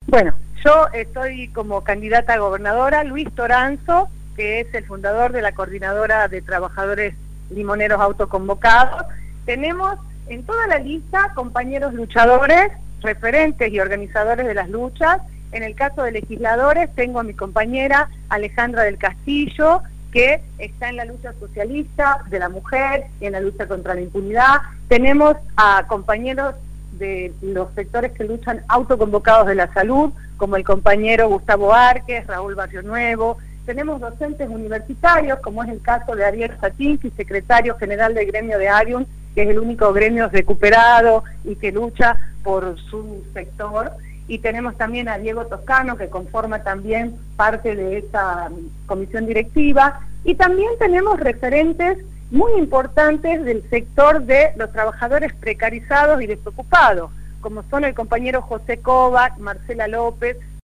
Bueno, yo estoy como candidata a gobernadora, Luis Toranzo, que es el fundador de la Coordinadora de Trabajadores Limoneros Autoconvocados. Tenemos en toda la lista compañeros luchadores, referentes y organizadores de las luchas. En el caso de legisladores tengo a mi compañera Alejandra del Castillo, que está en la lucha socialista de la mujer y en la lucha contra la impunidad. Tenemos a compañeros de los sectores que luchan autoconvocados de la salud, como el compañero Gustavo Árquez, Raúl Barrio Nuevo. Tenemos docentes universitarios, como es el caso de Ariel Satinski, secretario general del gremio de Arium, que es el único gremio recuperado y que lucha por su sector. Y tenemos también a Diego Toscano, que conforma también parte de esta comisión directiva. Y también tenemos referentes muy importantes del sector de los trabajadores precarizados y desocupados, como son el compañero José Kovac, Marcela López,